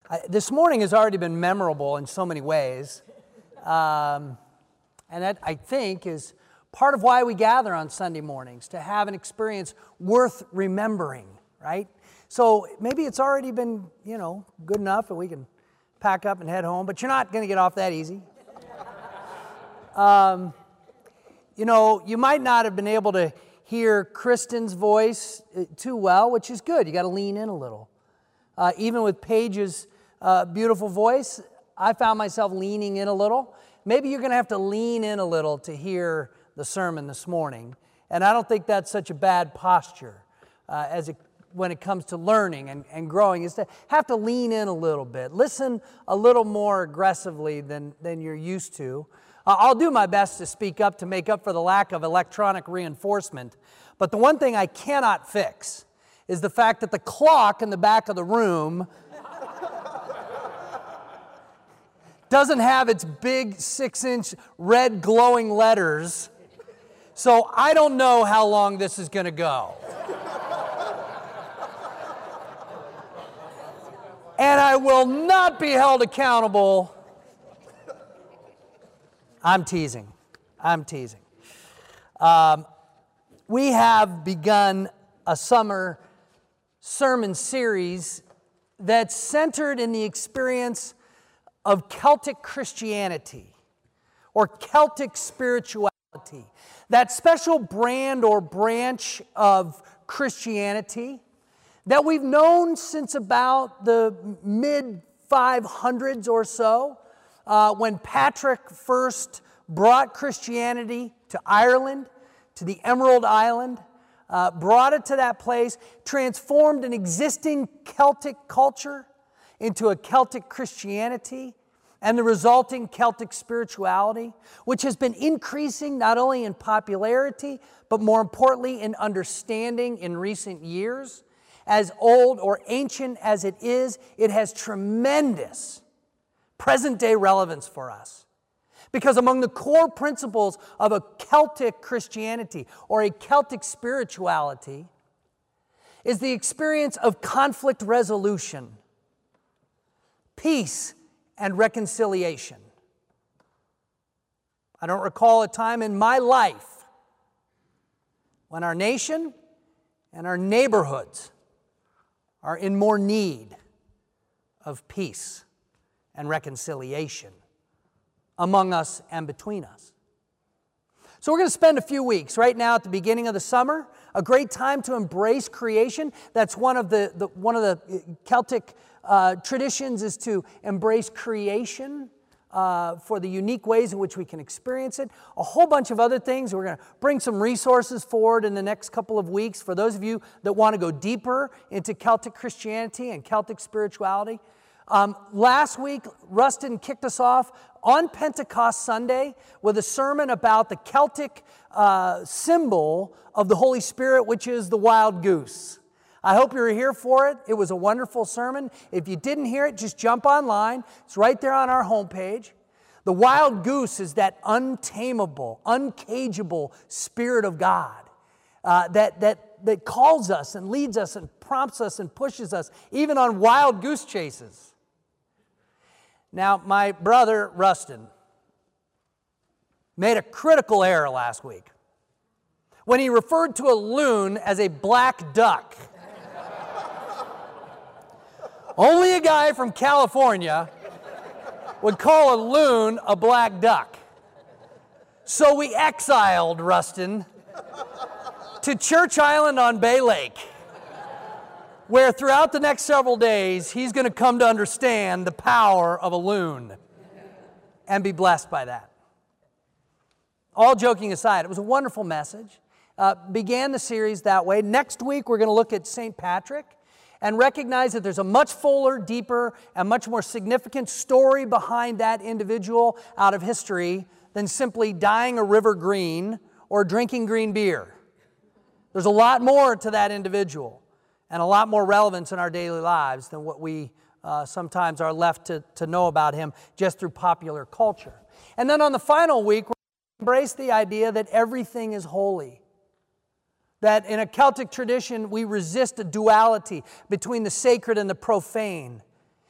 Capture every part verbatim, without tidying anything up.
I, this morning has already been memorable in so many ways. Um, and that, I think, is part of why we gather on Sunday mornings, to have an experience worth remembering, right? So maybe it's already been, you know, good enough and we can pack up and head home, but you're not going to get off that easy. Um, you know, you might not have been able to hear Kristen's voice too well, which is good. You got to lean in a little. Uh, even with Paige's uh, beautiful voice, I found myself leaning in a little. Maybe you're going to have to lean in a little to hear the sermon this morning. And I don't think that's such a bad posture uh, as it, when it comes to learning and, and growing, is to have to lean in a little bit. Listen a little more aggressively than, than you're used to. Uh, I'll do my best to speak up to make up for the lack of electronic reinforcement. But the one thing I cannot fix is the fact that the clock in the back of the room doesn't have its big six-inch red glowing letters. So I don't know how long this is going to go. And I will not be held accountable. I'm teasing. I'm teasing. Um, we have begun a summer sermon series that's centered in the experience of Celtic Christianity or Celtic spirituality, that special brand or branch of Christianity that we've known since about the mid five hundreds or so, uh, when Patrick first brought Christianity to Ireland, to the Emerald Island, uh, brought it to that place, transformed an existing Celtic culture into a Celtic Christianity and the resulting Celtic spirituality, which has been increasing not only in popularity, but more importantly in understanding in recent years. As old or ancient as it is, it has tremendous present-day relevance for us. Because among the core principles of a Celtic Christianity or a Celtic spirituality is the experience of conflict resolution, peace, and reconciliation. I don't recall a time in my life when our nation and our neighborhoods are in more need of peace and reconciliation among us and between us. So we're going to spend a few weeks right now at the beginning of the summer, a great time to embrace creation. That's one of the, the one of the Celtic uh, traditions, is to embrace creation uh, for the unique ways in which we can experience it. A whole bunch of other things. We're going to bring some resources forward in the next couple of weeks for those of you that want to go deeper into Celtic Christianity and Celtic spirituality. Um, last week, Rustin kicked us off on Pentecost Sunday with a sermon about the Celtic uh, symbol of the Holy Spirit, which is the wild goose. I hope you were here for it. It was a wonderful sermon. If you didn't hear it, just jump online. It's right there on our homepage. The wild goose is that untamable, uncageable Spirit of God uh, that, that, that calls us and leads us and prompts us and pushes us, even on wild goose chases. Now, my brother, Rustin, made a critical error last week when he referred to a loon as a black duck. Only a guy from California would call a loon a black duck. So we exiled Rustin to Church Island on Bay Lake, where throughout the next several days, he's going to come to understand the power of a loon and be blessed by that. All joking aside, it was a wonderful message. Uh, began the series that way. Next week, we're going to look at Saint Patrick and recognize that there's a much fuller, deeper, and much more significant story behind that individual out of history than simply dyeing a river green or drinking green beer. There's a lot more to that individual and a lot more relevance in our daily lives than what we uh, sometimes are left to, to know about him just through popular culture. And then on the final week, we're going to embrace the idea that everything is holy. That in a Celtic tradition, we resist a duality between the sacred and the profane.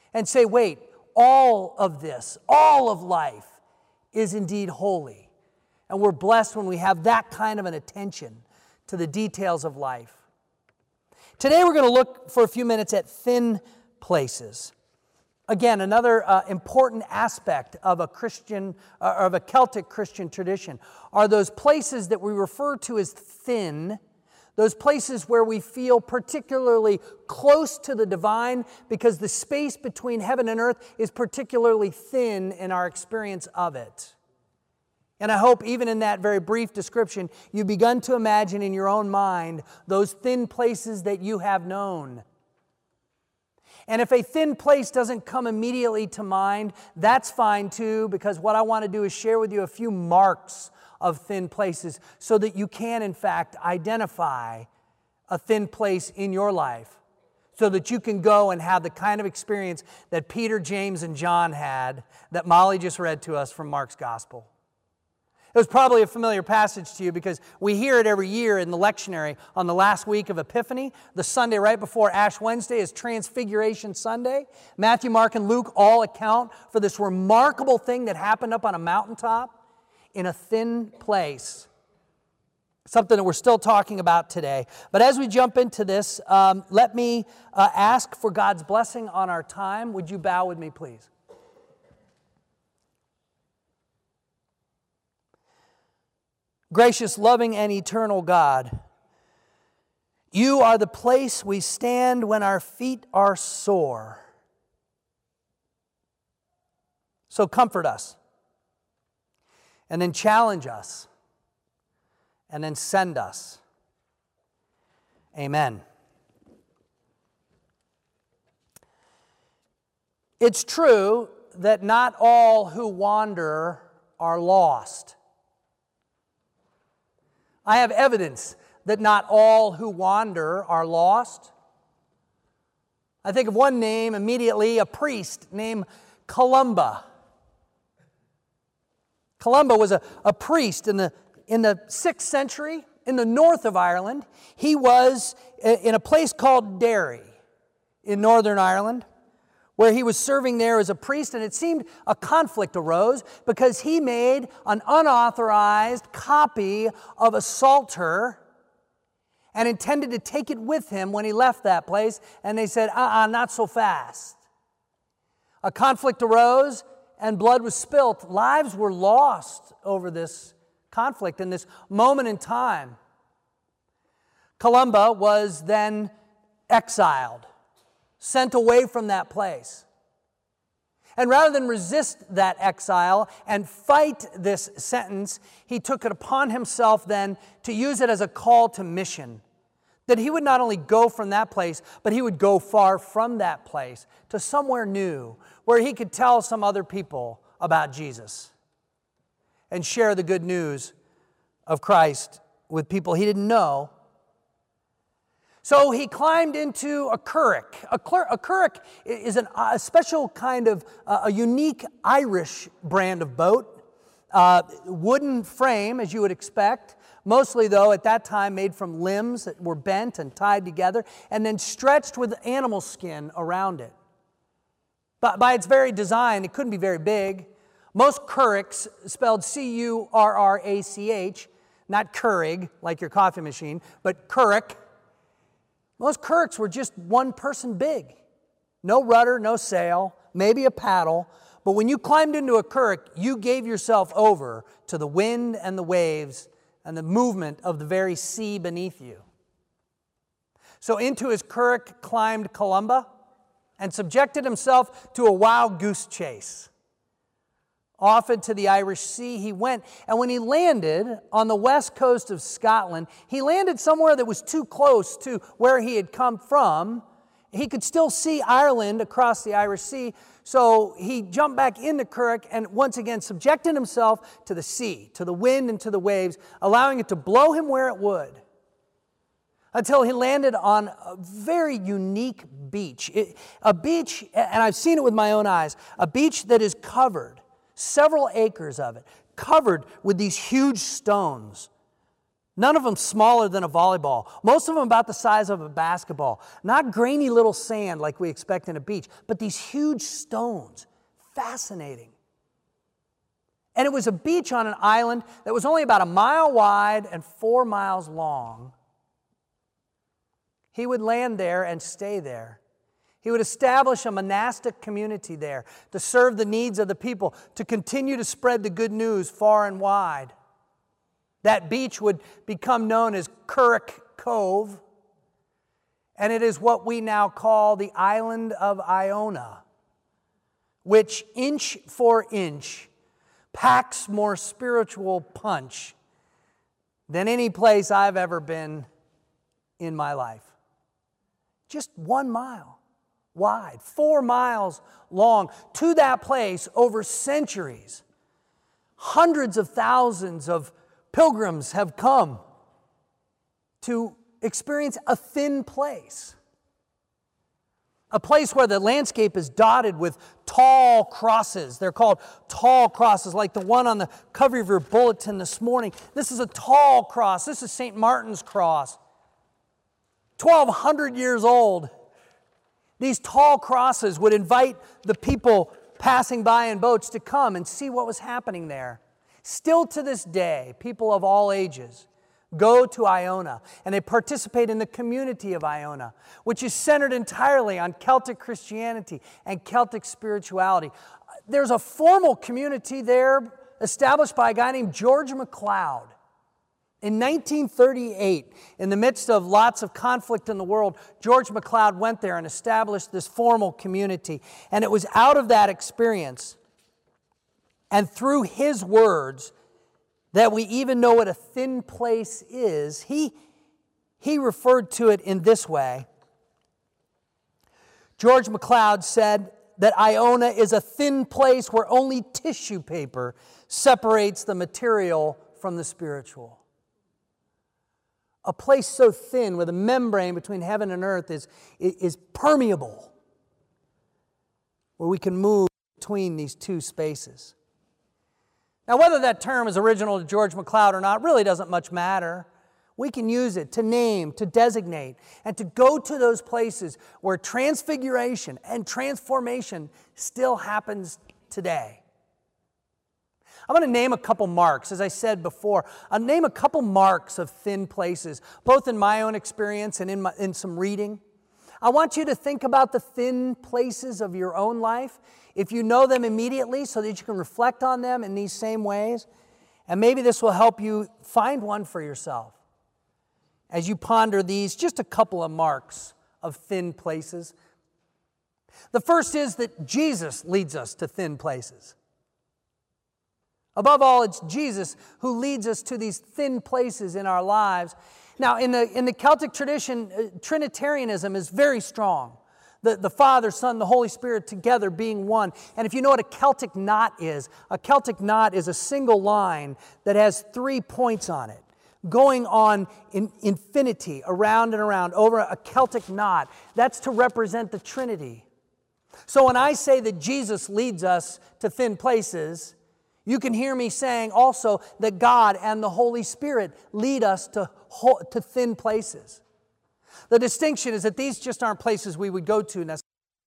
and say, wait, all of this, all of life is indeed holy. And we're blessed when we have that kind of an attention to the details of life. Today we're going to look for a few minutes at thin places. Again, another uh, important aspect of a Christian, uh, of a Celtic Christian tradition are those places that we refer to as thin, those places where we feel particularly close to the divine because the space between heaven and earth is particularly thin in our experience of it. And I hope even in that very brief description, you've begun to imagine in your own mind those thin places that you have known. And if a thin place doesn't come immediately to mind, that's fine too, because what I want to do is share with you a few marks of thin places so that you can, in fact, identify a thin place in your life so that you can go and have the kind of experience that Peter, James, and John had that Molly just read to us from Mark's Gospel. It was probably a familiar passage to you because we hear it every year in the lectionary on the last week of Epiphany. The Sunday right before Ash Wednesday is Transfiguration Sunday. Matthew, Mark, and Luke all account for this remarkable thing that happened up on a mountaintop in a thin place. Something that we're still talking about today. But as we jump into this, um, let me uh, ask for God's blessing on our time. Would you bow with me, please? Gracious, loving, and eternal God, you are the place we stand when our feet are sore. So comfort us, and then challenge us, and then send us. Amen. It's true that not all who wander are lost. I have evidence that not all who wander are lost. I think of one name immediately, a priest named Columba. Columba was a, a priest in the, in the sixth century in the north of Ireland. He was in a place called Derry in Northern Ireland, where he was serving there as a priest, and it seemed a conflict arose because he made an unauthorized copy of a psalter and intended to take it with him when he left that place, and they said, uh-uh, not so fast. A conflict arose, and blood was spilt. Lives were lost over this conflict in this moment in time. Columba was then exiled, sent away from that place. And rather than resist that exile and fight this sentence, he took it upon himself then to use it as a call to mission. That he would not only go from that place, but he would go far from that place to somewhere new, where he could tell some other people about Jesus and share the good news of Christ with people he didn't know. So he climbed into a curragh. A, cur- a curragh is an, a special kind of, uh, a unique Irish brand of boat. Uh, wooden frame, as you would expect. Mostly, though, at that time made from limbs that were bent and tied together and then stretched with animal skin around it. But by its very design, it couldn't be very big. Most curraghs, spelled C U R R A C H, not Keurig, like your coffee machine, but curragh. Most curraghs were just one person big. No rudder, no sail, maybe a paddle. But when you climbed into a curragh, you gave yourself over to the wind and the waves and the movement of the very sea beneath you. So into his curragh climbed Columba and subjected himself to a wild goose chase. Off into the Irish Sea he went, and when he landed on the west coast of Scotland, he landed somewhere that was too close to where he had come from. He could still see Ireland across the Irish Sea, so he jumped back into curragh and once again subjected himself to the sea, to the wind and to the waves, allowing it to blow him where it would, until he landed on a very unique beach. It, a beach, and I've seen it with my own eyes, a beach that is covered, several acres of it, covered with these huge stones, None of them smaller than a volleyball. Most of them about the size of a basketball. Not grainy little sand like we expect in a beach, but these huge stones. Fascinating. And it was a beach on an island that was only about a mile wide and four miles long. He would land there and stay there. He would establish a monastic community there to serve the needs of the people, to continue to spread the good news far and wide. That beach would become known as Curragh Cove, and it is what we now call the island of Iona, which inch for inch packs more spiritual punch than any place I've ever been in my life. Just one mile wide, four miles long. To that place, over centuries, hundreds of thousands of pilgrims have come to experience a thin place. A place where the landscape is dotted with tall crosses. They're called tall crosses, like the one on the cover of your bulletin this morning. This is a tall cross. This is Saint Martin's cross. twelve hundred years old. These tall crosses would invite the people passing by in boats to come and see what was happening there. Still to this day, people of all ages go to Iona and they participate in the community of Iona, which is centered entirely on Celtic Christianity and Celtic spirituality. There's a formal community there established by a guy named George MacLeod. In nineteen thirty-eight, in the midst of lots of conflict in the world, George MacLeod went there and established this formal community. And it was out of that experience and through his words that we even know what a thin place is. He, he referred to it in this way. George MacLeod said that Iona is a thin place where only tissue paper separates the material from the spiritual. A place so thin where the membrane between heaven and earth is, is permeable, where we can move between these two spaces. Now, whether that term is original to George MacLeod or not really doesn't much matter. We can use it to name, to designate, and to go to those places where transfiguration and transformation still happens today. I'm going to name a couple marks, as I said before. I'll name a couple marks of thin places, both in my own experience and in, my, in some reading. I want you to think about the thin places of your own life, if you know them immediately, so that you can reflect on them in these same ways. And maybe this will help you find one for yourself as you ponder these, just a couple of marks of thin places. The first is that Jesus leads us to thin places. Above all, it's Jesus who leads us to these thin places in our lives. Now, in the, in the Celtic tradition, uh, Trinitarianism is very strong. The, the Father, Son, the Holy Spirit together being one. And if you know what a Celtic knot is, a Celtic knot is a single line that has three points on it, going on in infinity, around and around, over a Celtic knot. That's to represent the Trinity. So when I say that Jesus leads us to thin places, you can hear me saying also that God and the Holy Spirit lead us to, to thin places. The distinction is that these just aren't places we would go to necessarily.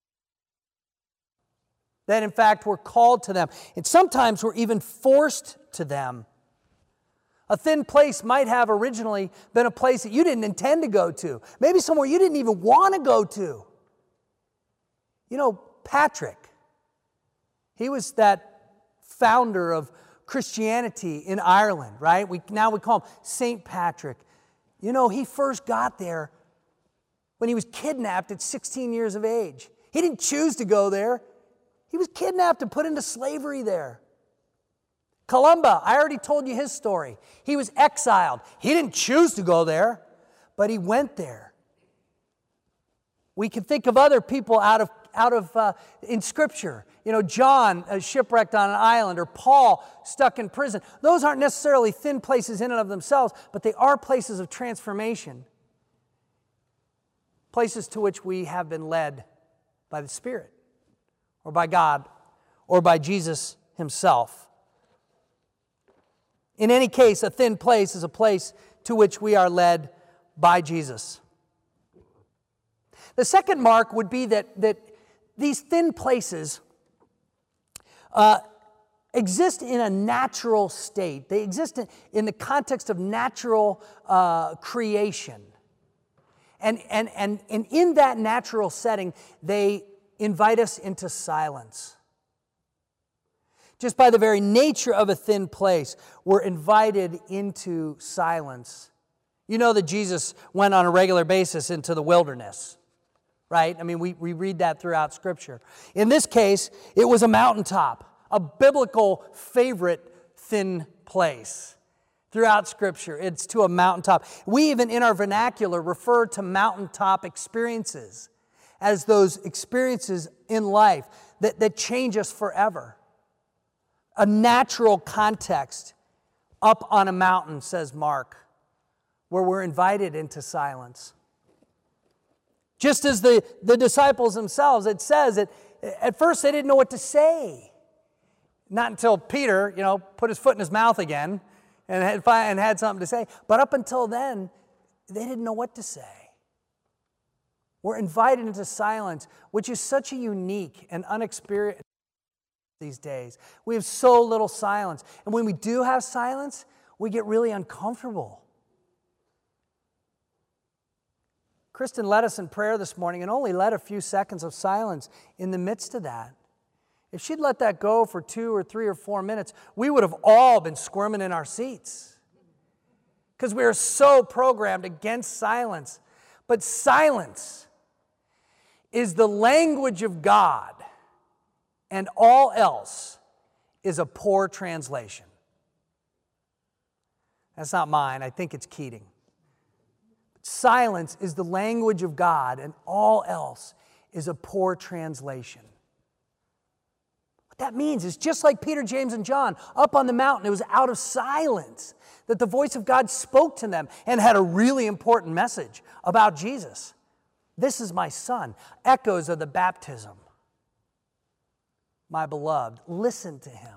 That in fact we're called to them. And sometimes we're even forced to them. A thin place might have originally been a place that you didn't intend to go to. Maybe somewhere you didn't even want to go to. You know, Patrick, he was that founder of Christianity in Ireland, right? We, now we call him Saint Patrick. You know, he first got there when he was kidnapped at sixteen years of age. He didn't choose to go there. He was kidnapped and put into slavery there. Columba, I already told you his story. He was exiled. He didn't choose to go there, but he went there. We can think of other people out of out of uh, in Scripture. You know, John uh, shipwrecked on an island, or Paul stuck in prison. Those aren't necessarily thin places in and of themselves, but they are places of transformation. Places to which we have been led by the Spirit, or by God, or by Jesus Himself. In any case, a thin place is a place to which we are led by Jesus. The second mark would be that, that these thin places uh, exist in a natural state. They exist in, in the context of natural uh, creation. And, and, and, and in that natural setting, they invite us into silence. Just by the very nature of a thin place, we're invited into silence. You know that Jesus went on a regular basis into the wilderness, right? I mean, we, we read that throughout Scripture. In this case, it was a mountaintop, a biblical favorite thin place. Throughout Scripture, it's to a mountaintop. We even in our vernacular refer to mountaintop experiences as those experiences in life that, that change us forever. A natural context up on a mountain, says Mark, where we're invited into silence. Just as the, the disciples themselves, it says that at first they didn't know what to say. Not until Peter, you know, put his foot in his mouth again and had, and had something to say. But up until then, they didn't know what to say. We're invited into silence, which is such a unique and unexperienced these days. We have so little silence. And when we do have silence, we get really uncomfortable. Kristen led us in prayer this morning and only led a few seconds of silence in the midst of that. If she'd let that go for two or three or four minutes, we would have all been squirming in our seats because we are so programmed against silence. But silence is the language of God, and all else is a poor translation. That's not mine. I think it's Keating. Silence is the language of God, and all else is a poor translation. What that means is just like Peter, James, and John up on the mountain, it was out of silence that the voice of God spoke to them and had a really important message about Jesus. This is my son. Echoes of the baptism. My beloved, listen to him.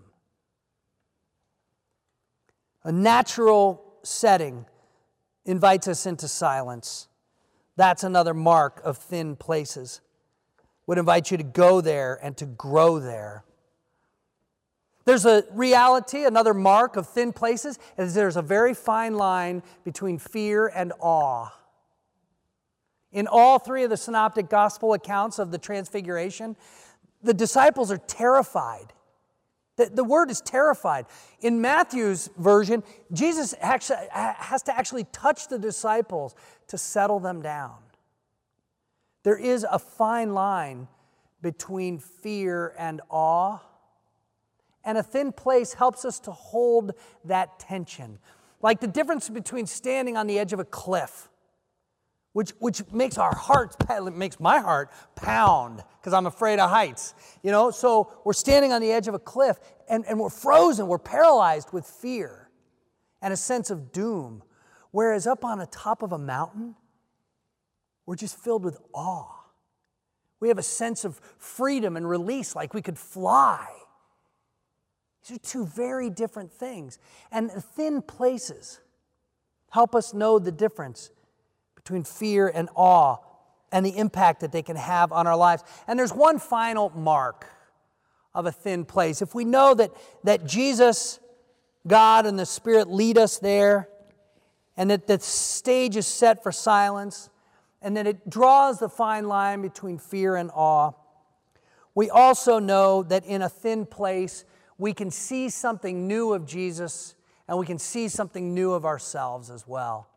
A natural setting invites us into silence. That's another mark of thin places. Would invite you to go there and to grow there. There's a reality, another mark of thin places, is there's a very fine line between fear and awe. In all three of the synoptic gospel accounts of the transfiguration, the disciples are terrified. The, the word is terrified. In Matthew's version, Jesus actually has to actually touch the disciples to settle them down. There is a fine line between fear and awe. And a thin place helps us to hold that tension. Like the difference between standing on the edge of a cliff, which, which makes our hearts, makes my heart pound because I'm afraid of heights. You know, so we're standing on the edge of a cliff and, and we're frozen, we're paralyzed with fear and a sense of doom. Whereas up on the top of a mountain, we're just filled with awe. We have a sense of freedom and release, like we could fly. These are two very different things. And thin places help us know the difference between fear and awe and the impact that they can have on our lives. And there's one final mark of a thin place. If we know that, that Jesus, God, and the Spirit lead us there, and that the stage is set for silence, and that it draws the fine line between fear and awe, we also know that in a thin place, we can see something new of Jesus, and we can see something new of ourselves as well.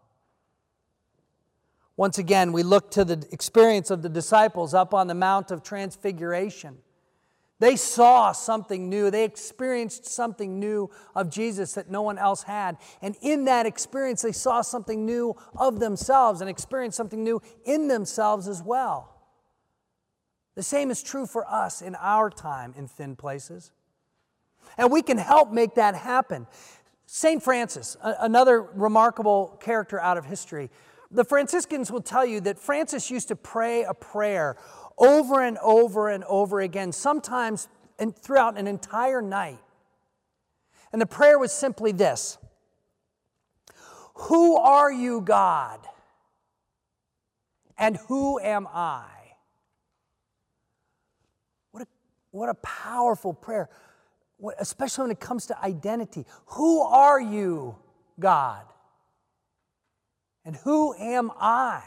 Once again, we look to the experience of the disciples up on the Mount of Transfiguration. They saw something new. They experienced something new of Jesus that no one else had. And in that experience, they saw something new of themselves and experienced something new in themselves as well. The same is true for us in our time in thin places. And we can help make that happen. Saint Francis, another remarkable character out of history. The Franciscans will tell you that Francis used to pray a prayer over and over and over again, sometimes throughout an entire night. And the prayer was simply this: Who are you, God? And who am I? What a, what a powerful prayer, what, especially when it comes to identity. Who are you, God? And who am I?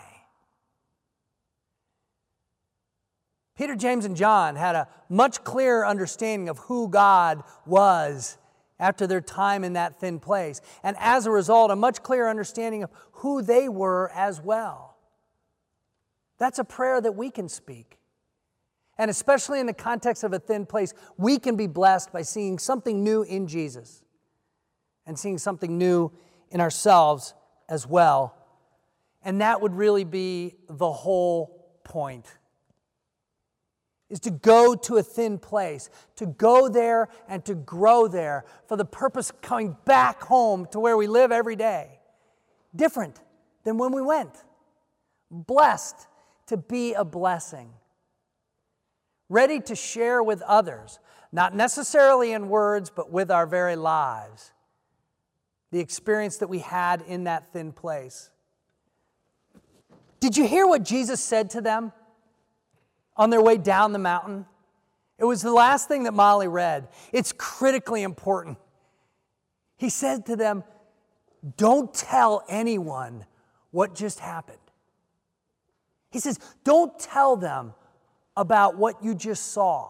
Peter, James, and John had a much clearer understanding of who God was after their time in that thin place. And as a result, a much clearer understanding of who they were as well. That's a prayer that we can speak. And especially in the context of a thin place, we can be blessed by seeing something new in Jesus and seeing something new in ourselves as well. And that would really be the whole point. Is to go to a thin place, to go there and to grow there for the purpose of coming back home to where we live every day. Different than when we went. Blessed to be a blessing. Ready to share with others, not necessarily in words, but with our very lives, the experience that we had in that thin place. Did you hear what Jesus said to them on their way down the mountain? It was the last thing that Molly read. It's critically important. He said to them, don't tell anyone what just happened. He says, don't tell them about what you just saw.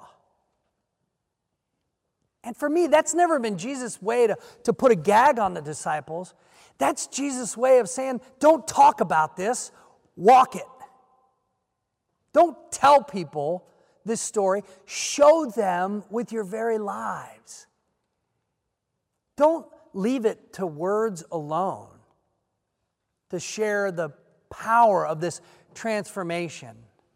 And for me, that's never been Jesus' way to, to put a gag on the disciples. That's Jesus' way of saying, don't talk about this, walk it. Don't tell people this story. Show them with your very lives. Don't leave it to words alone to share the power of this transformation,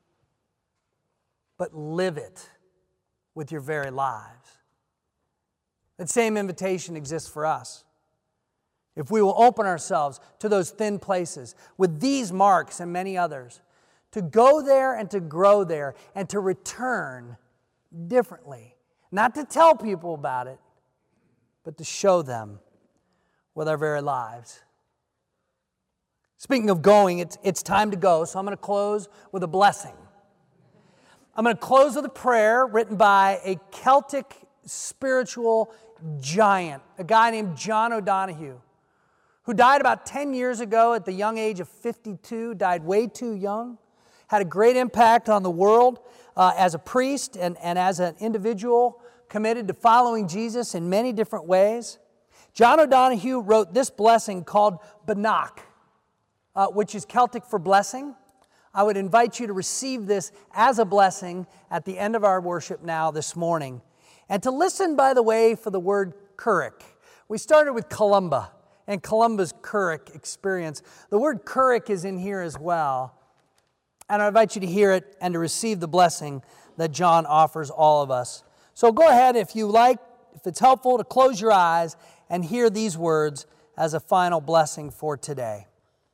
but live it with your very lives. That same invitation exists for us. If we will open ourselves to those thin places with these marks and many others, to go there and to grow there and to return differently. Not to tell people about it, but to show them with our very lives. Speaking of going, it's, it's time to go, so I'm going to close with a blessing. I'm going to close with a prayer written by a Celtic spiritual giant, a guy named John O'Donohue, who died about ten years ago at the young age of fifty-two, died way too young. Had a great impact on the world uh, as a priest and, and as an individual committed to following Jesus in many different ways. John O'Donohue wrote this blessing called Banach, uh, which is Celtic for blessing. I would invite you to receive this as a blessing at the end of our worship now this morning. And to listen, by the way, for the word Curric. We started with Columba and Columba's Curric experience. The word Curric is in here as well. And I invite you to hear it and to receive the blessing that John offers all of us. So go ahead, if you like, if it's helpful, to close your eyes and hear these words as a final blessing for today.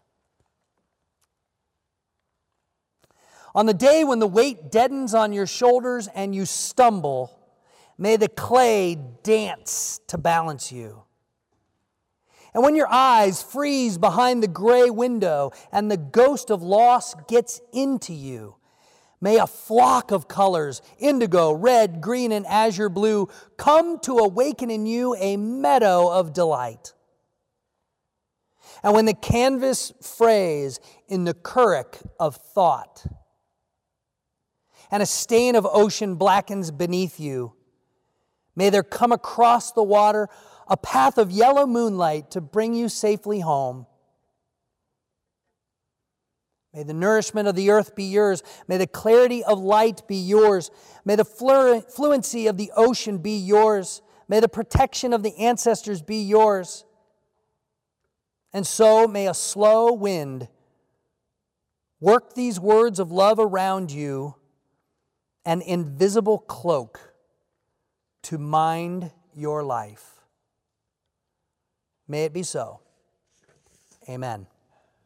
On the day when the weight deadens on your shoulders and you stumble, may the clay dance to balance you. And when your eyes freeze behind the gray window and the ghost of loss gets into you, may a flock of colors, indigo, red, green, and azure blue, come to awaken in you a meadow of delight. And when the canvas frays in the curric of thought, and a stain of ocean blackens beneath you, may there come across the water a path of yellow moonlight to bring you safely home. May the nourishment of the earth be yours. May the clarity of light be yours. May the flu- fluency of the ocean be yours. May the protection of the ancestors be yours. And so may a slow wind work these words of love around you, an invisible cloak to mind your life. May it be so. Amen.